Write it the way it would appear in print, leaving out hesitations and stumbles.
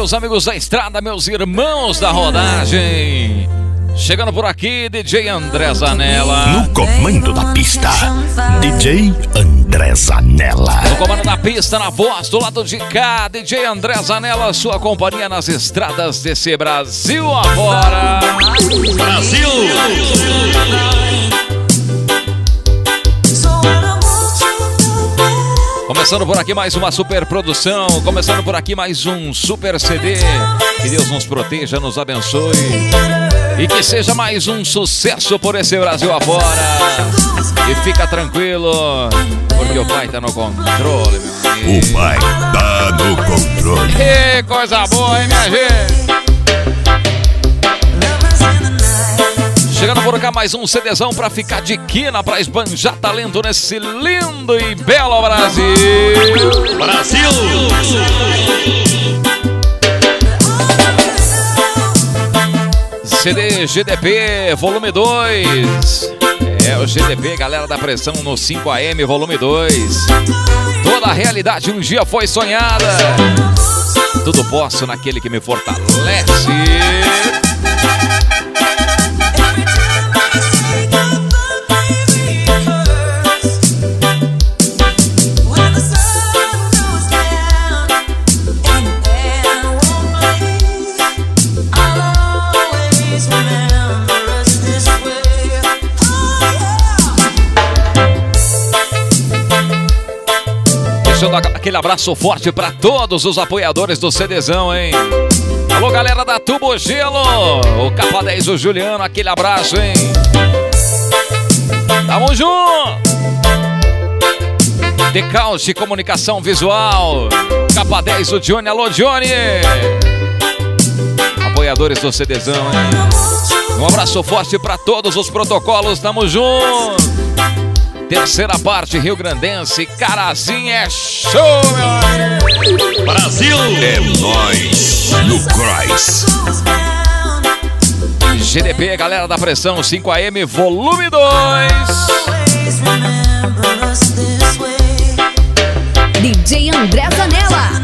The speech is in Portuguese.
meus amigos da estrada, meus irmãos da rodagem. Chegando por aqui, DJ André Zanella. No comando da pista, DJ André Zanella. No comando da pista, na voz do lado de cá, DJ André Zanella, sua companhia nas estradas desse Brasil afora. Brasil! Começando por aqui mais uma super produção, começando por aqui mais um super CD. Que Deus nos proteja, nos abençoe e que seja mais um sucesso por esse Brasil afora. E fica tranquilo, porque o Pai tá no controle, meu amigo. O Pai tá no controle. Que coisa boa, hein, minha gente? Chegando por cá mais um CDzão pra ficar de quina, pra esbanjar talento nesse lindo e belo Brasil. Brasil! CD GDP, volume 2. É o GDP, galera da pressão no 5AM, volume 2. Toda a realidade um dia foi sonhada. Tudo posso naquele que me fortalece. Aquele abraço forte para todos os apoiadores do CDzão, hein? Alô, galera da Tubo Gelo, o Capa 10, o Juliano, aquele abraço, hein? Tamo junto! Decauche Comunicação Visual, Capa 10, o Johnny, alô, Johnny! Apoiadores do CDzão, hein? Um abraço forte para todos os protocolos, tamo junto! Terceira parte, Rio Grandense, Carazinho é show, meu amigo! Brasil! É nóis no Cross. GDP, galera da pressão, 5AM, volume 2. DJ André Zanella.